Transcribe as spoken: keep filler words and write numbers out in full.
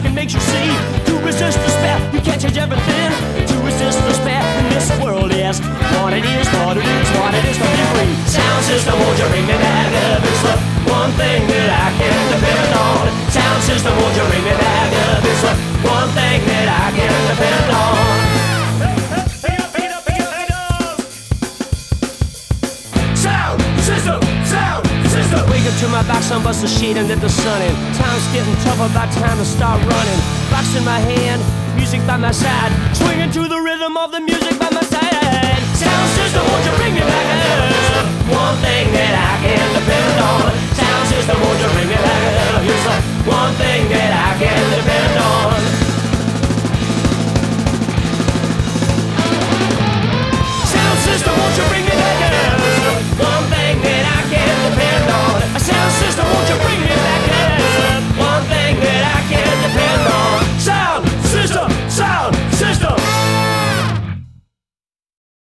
second makes you see. To resist the spell, you can't change everything. To resist the spell in this world is what it is, what it is, what it is to be free. Sound system, won't you bring me back up? It's the one thing that I can depend on. Sound system, won't you bring me back up? It's the one thing that I can depend on. Sound system, sound system. Wake up to my box, sun bust the sheet and let the sun in. Time's getting tough, about time to start running. Box in my hand, music by my side, swinging to the rhythm of the music by my side. Sound system, won't you bring me back up? One thing that I can depend on. Sound system, won't you bring me back up? It's the one thing